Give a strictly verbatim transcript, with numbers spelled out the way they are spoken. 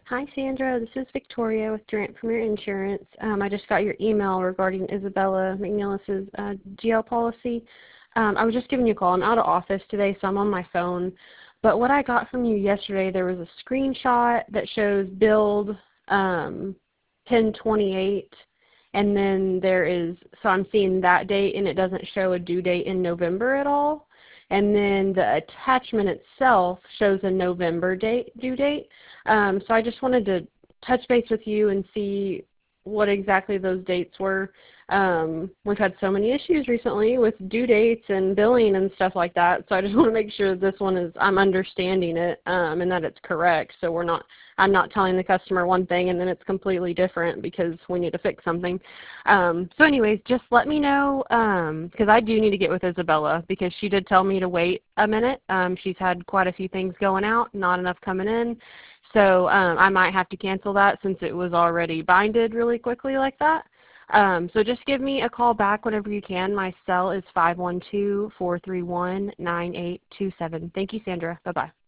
Hi, Sandra. This is Victoria with Durant Premier Insurance. Um, I just got your email regarding Isabella McNeillis's uh, G L policy. Um, I was just giving you a call. I'm out of office today, so I'm on my phone. But what I got from you yesterday, there was a screenshot that shows build um, ten twenty-eight, and then there is, so I'm seeing that date, and it doesn't show a due date in November at all. And then the attachment itself shows a November date due date. Um, so I just wanted to touch base with you and see what exactly those dates were. Um, we've had so many issues recently with due dates and billing and stuff like that, so I just want to make sure this one is, I'm understanding it um, and that it's correct, so we're not, I'm not telling the customer one thing and then it's completely different because we need to fix something. Um, so anyways, just let me know, because um, I do need to get with Isabella because she did tell me to wait a minute. Um, she's had quite a few things going out, not enough coming in. So um, I might have to cancel that since it was already binded really quickly like that. Um, so just give me a call back whenever you can. My cell is five one two, four three one, nine eight two seven. Thank you, Sandra. Bye-bye.